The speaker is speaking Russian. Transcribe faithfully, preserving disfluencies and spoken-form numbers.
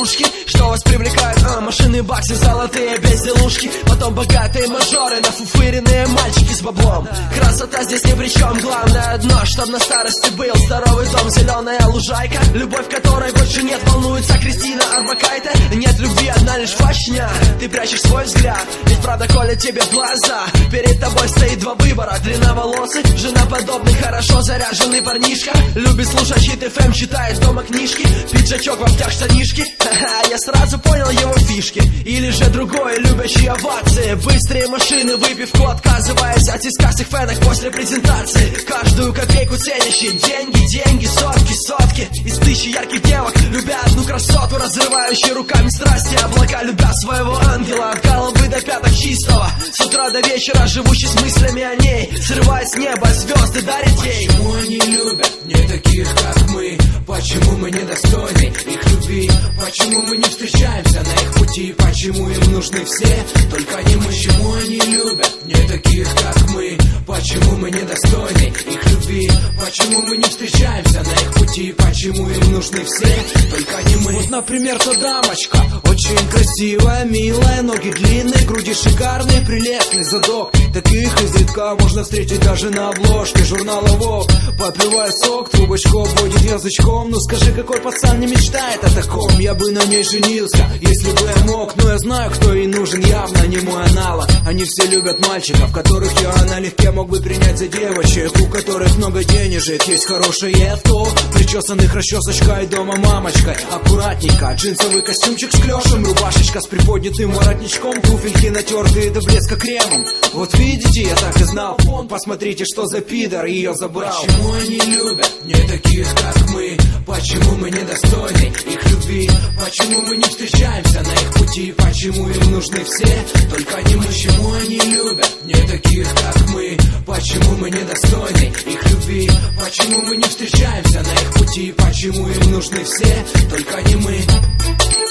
игрушки, что вас привлекают? А, машины, баксы, золотые безделушки. Потом богатые мажоры, нафуфыренные мальчики с баблом. Красота здесь ни при чем, главное одно, чтоб на старости был здоровый дом, зеленая лужайка, любовь которой больше нет, волнуется Кристина Орбакайте. Нет любви, одна лишь фашня, ты прячешь свой взгляд, ведь правда колет тебе в глаза. Перед тобой стоит два выбора: длинноволосый, женоподобный, хорошо заряженный парнишка, любит слушать хит эф эм, читает дома книжки, пиджачок в обтяг штанишки. Ха-ха, я сразу понял его фишки. Или же другой, любящий овации, быстрые машины, выпивку, отказываясь от искастых фенок после презентации. Каждую копейку ценящий, деньги, деньги, сотки, сотки. Из тысячи ярких девок любя одну красоту, разрывающие руками страсти облака, любя своего ангела от головы до пяток чистого, с утра до вечера живущий с мыслями о ней, срывая с неба звезды, дарит ей. Почему они любят не таких, как мы? Почему мы недостойны их любви? Почему мы не встречаемся на их пути? Почему им нужны все, только не мы? Почему они любят не таких, как мы? Почему мы недостойны их любви? Почему мы не встречаемся на их пути? Почему им нужны все, только не мы? Вот, например, та дамочка, очень красивая, милая, ноги длинные, груди шикарные, прелестный задок. Таких изредка можно встретить даже на обложке журнала Vogue. Попивая сок, трубочку обводит язычком. Ну скажи, какой пацан не мечтает о таком? Я бы на ней женился, если бы я мог. Но я знаю, кто ей нужен, явно не мой аналог. Они все любят мальчиков, которых я налегке мог бы принять за девочек, у которых много денежек, есть хорошее авто, причесанных расчесочкой, дома мамочкой. Аккуратненько, джинсовый костюмчик с клешем, рубашечка с приподнятым воротничком, туфельки натертые до блеска кремом. Вот видите, я так и знал, вон, посмотрите, что за пидор ее забрал. Почему они любят не таких, как мы? Почему мы недостойны их любви? Почему мы не встречаемся на их пути? Почему им нужны все, только не мы? Почему они любят не таких, как мы? Почему мы недостойны их любви? Почему мы не встречаемся на их пути? Почему им нужны все, только не мы?